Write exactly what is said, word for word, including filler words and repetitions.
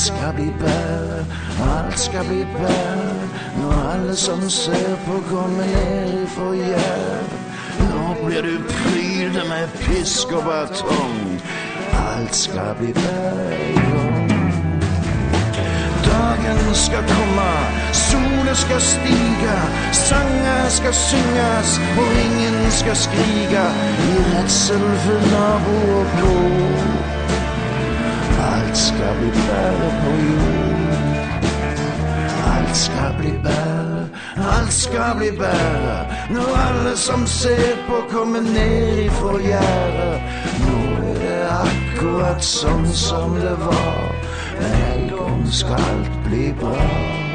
skal bli bedre, alt skal bli bedre. Når alle som ser på kommer ned ifra gjerdet. Nå blir du prydet med pisk og batong. Alt skal bli bedre. Dagen skal komme, solen skal stige, sanger skal synges, og ingen skal skrike i redsel for nabo og blod. Alt skal bli bedre på jord. Alt skal bli bedre, alt skal bli bedre. Når alle som ser på kommer ned ifra gjerdet. Nå er det akkurat sånn som det var, men en gang skal alt bli bra.